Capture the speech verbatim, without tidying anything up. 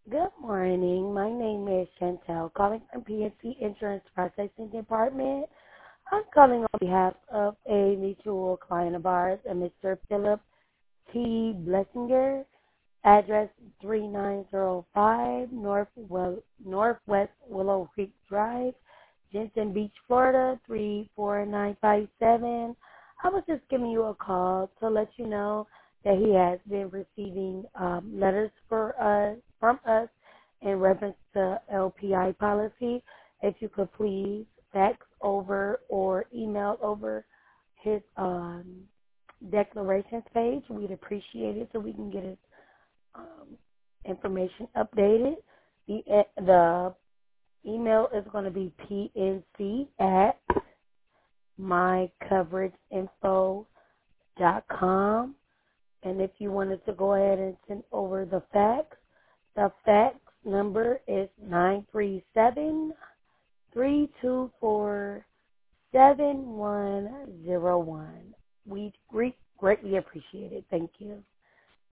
Good morning. My name is Chantel, calling from P N C Insurance Processing Department. I'm calling on behalf of a mutual client of ours, a Mister Philip T. Blessinger, address three nine zero five North well, Northwest Willow Creek Drive, Jensen Beach, Florida, three four nine five seven. I was just giving you a call to let you know that he has been receiving um, letters for us from us in reference to L P I policy. If you could please fax over or email over his um, declarations page, we'd appreciate it so we can get his um, information updated. The, e- the email is going to be P N C at my coverage info dot com. And if you wanted to go ahead and send over the fax, the fax number is nine three seven, three two four, seven one zero one. We greatly appreciate it. Thank you.